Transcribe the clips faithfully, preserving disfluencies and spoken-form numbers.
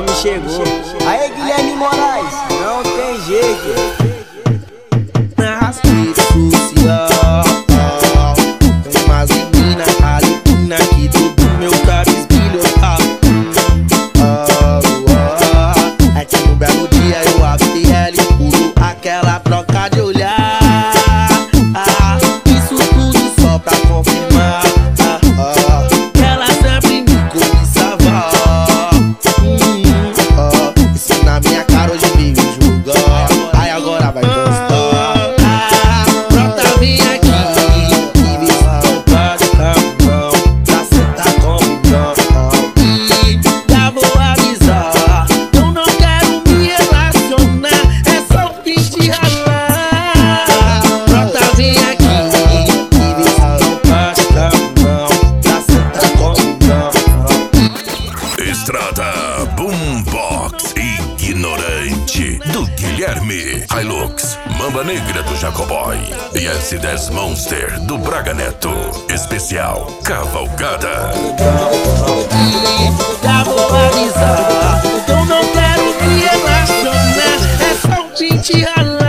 nome chegou. Aê, Guilherme Moraes, não tem jeito. Na rasteira social, tem umas meninas arlequina que tudo meu cabis brilhou. É que num belo dia eu abri ela e pulo aquela troca de olhar. Isso tudo só pra confirmar que ela sempre me cobiçava. Isso na minha cara hoje veio julgar. Aí agora vai gostar. Brota, vem aqui e vê se não pode caminhão pra sentar comigo. E já vou avisar, eu não quero me relacionar, é só o fim de ralar. Brota, vem aqui e vê se não pode caminhão pra sentar comigo. Estrada Boombox Ignorante do Guilherme, Hilux, Mamba Negra do Jacoboy e S dez Monster do Braga Neto. Especial Cavalgada. Já vou avisar, eu não quero me relacionar, é só um fim de ralar.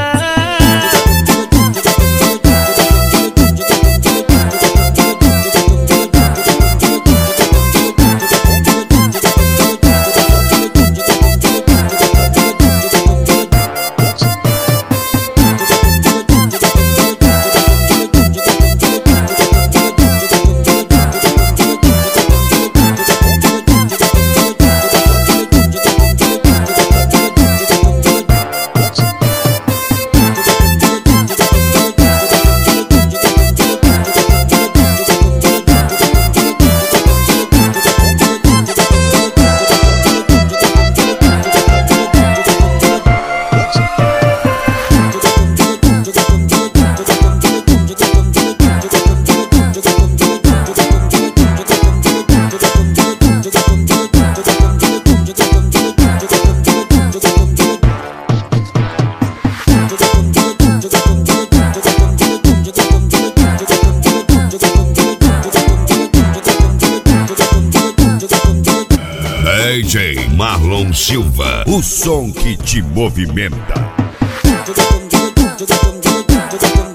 D J Marlon Silva, o som que te movimenta.